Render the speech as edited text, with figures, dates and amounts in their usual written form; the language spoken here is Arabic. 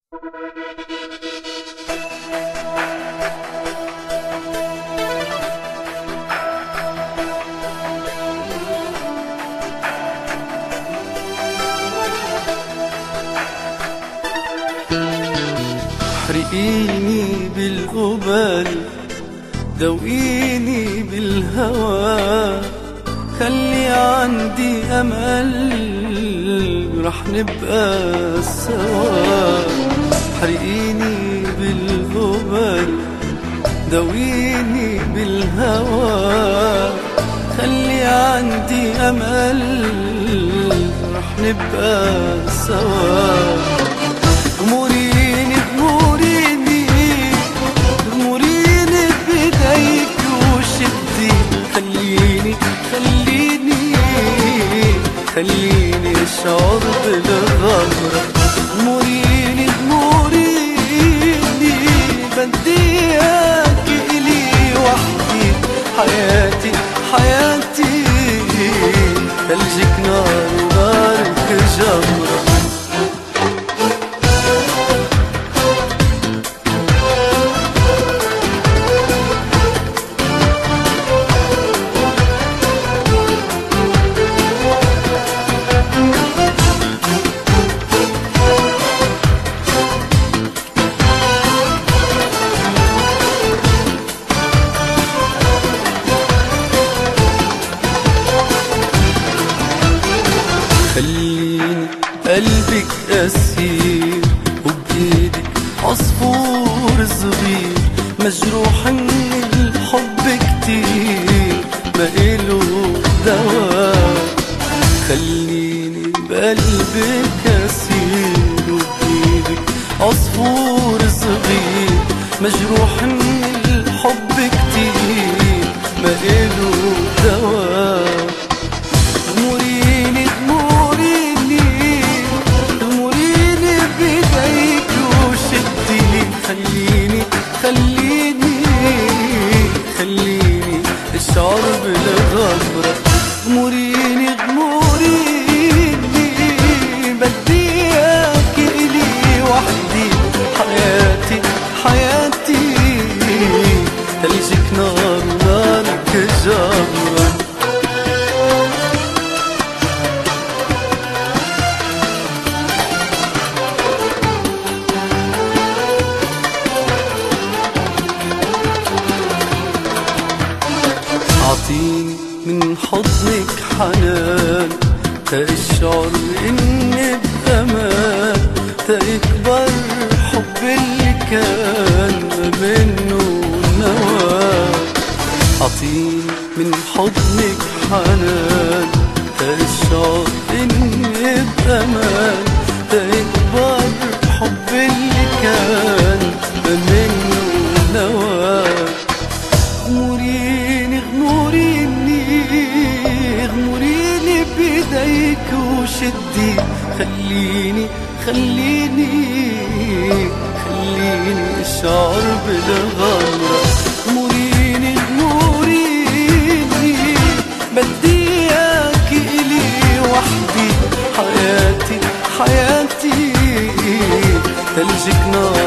احرقيني بالقبل، دوقيني بالهوى، خلي عندي امل رح نبقى سوا. احرقيني بالقبل، دوقيني بالهوى، خلي عندي امل رح نبقى سوا. غموريني غموريني غموريني بيديك وشدي، خليني خليني خليني اشعر بالغمرة. غموريني غموريني بدي اياك الي وحدي، حياتي حياتي ثلجك نار ونارك جمرة. خليني قلبك أسير، وبإيدك عصفور صغير، مجروح من الحب كتير ما إله دواء. خليني بقلبك أسير، وبإيدك عصفور صغير، مجروح من الحب كتير ما إله دواء. غموريني خليني خليني خليني اشعر بالغمرة. غموريني غموريني بدي اياك الي وحدي، حياتي حياتي ثلجك نار ونارك جمرة. أعطيني من حضنك حنان، تأشعر إني بأمان، تكبر حب اللي كان منه نوى. أعطيني من حضنك حنان، تأشعر إني بأمان، تكبر حب اللي كان منه نوى. غموريني غموريني بيديك وشدي، خليني خليني خليني اشعر بالغمرة. غموريني غموريني بدي اياك الي وحدي، حياتي حياتي ثلجك نار